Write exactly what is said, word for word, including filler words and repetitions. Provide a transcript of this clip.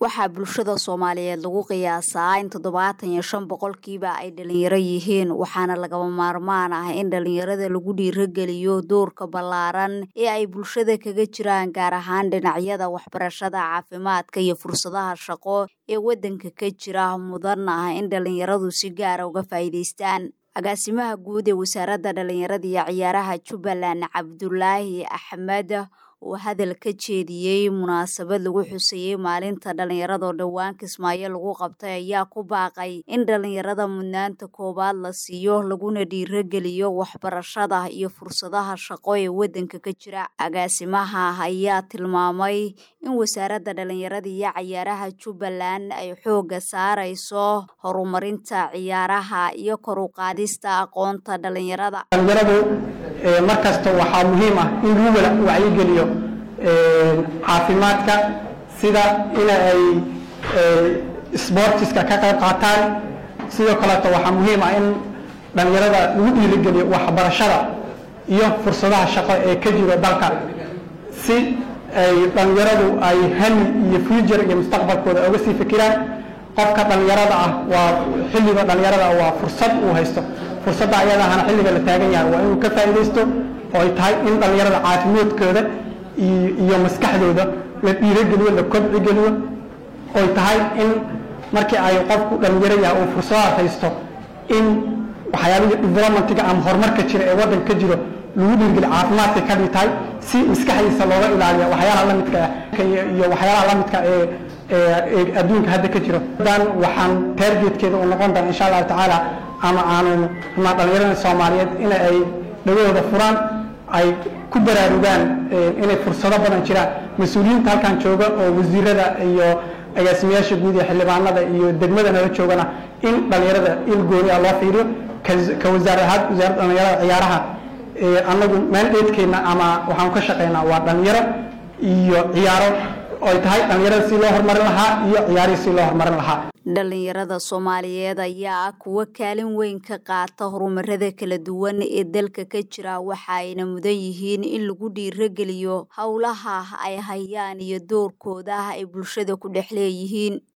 Waxaa bulshada Soomaaliyeed lagu qiyaasaa in toddobaatan iyo shan boqolkiiba ay dhalinyaro yihiin, waxaana lagama maarmaan ah in dhalinyarada lagu dhiirigeliyo doorka ballaaran ee ay bulshada kaga jiraan, gaar ahaan dhinacyada waxbarashada, caafimaadka iyo fursadaha shaqo ee waddanka ka jira. Mudan ah in dhalinyaradu si gaar ah uga faa'iidaystaan. Agaasimaha guud ee Wasaaradda Dhalinyarada iyo Ciyaaraha Jubbaland, Cabdulaahi Axmed, oo hadal ka jeediyey munaasabad lagu xuseeyay maalinta dhalinyarada oo dhowaan Kismaayo lagu qabtay, ayaa ku baaqay in dhalinyarada mudnaanta koowaad la siiyo, laguna dhiirigeliyo waxbarashada iyo fursadaha shaqo ee waddanka ka jira. Agaasimaha ayaa tilmaamay in Wasaaradda Dhalinyarada iyo Ciyaaraha Jubbaland ay xoogga saarayso horumarinta ciyaaraha iyo kor u qaadista aqoonta dhalinyarada. markasta waxaa muhiim ah in lagu wacyigeliyo caafimaadka, sida in ay sportiska ka qayb qaataan. sidoo kaleeto waxaa muhiim ah in dhalinyarada lagu dhiirigeliyo waxbarashada iyo fursadaha shaqo ee ka jira dalka, si ay dhalinyaradu ay hami iyo future iyo mustaqbalkooda uga sii fikiraan. qofka dhalinyarada ah waa xilliga dhalinyarada waa fursad uu haysto. fursadda ayada ahna xilliga la taagan yahay waa inuu ka faa'iidaysto, oo ay tahay in dhalinyarada caafimaadkooda iyo maskaxdooda la dhiirigeliyo, la kobcigeliyo. oo ay tahay in markii ay qofku dhalinyaro yahay uu fursadaha haysto, in waxyaabaha developmentiga ama horumarka jira ee waddanka ka jiro lagu dhiirigeliyo. caafimaadka ka mid tahay si maskaxdiisa looga ilaaliyo waxyaalaha la midka ah iyo waxyaalaha la midka ee ee adduunka hadda ka jiro. dan waxaan targetkeeda u noqon doonaa insha Allah tacaala ama aanu ma dhalinyarada Soomaaliyeed in ay dhagooda furaan, ay ku baraarugaan inay fursado badan jiraan. mas'uuliyiinta halkan jooga oo wasiirada iyo agaasimayaasha guud ee xildhibaanada iyo degmada nala joogana in dhalinyarada il gooni ah loo fiiriyo. ka wasaaradaha wasaaradda dhalinyarada ciyaaraha ee anagu mandatekeena ama waxaan ka shaqeynaa waa dhalinyaro iyo ciyaaro, oo ay tahay dhalinyarada si loo horumarin lahaa iyo ciyaarihii si loo horumarin lahaa. Dhalinyarada Soomaaliyeed ayaa ah kuwa kaalin weyn ka qaata horumarada kala duwan ee dalka ka jira, waxayna mudan yihiin in lagu dhiirigeliyo howlaha ay hayaan iyo doorkooda ay bulshada ku dhex leeyihiin.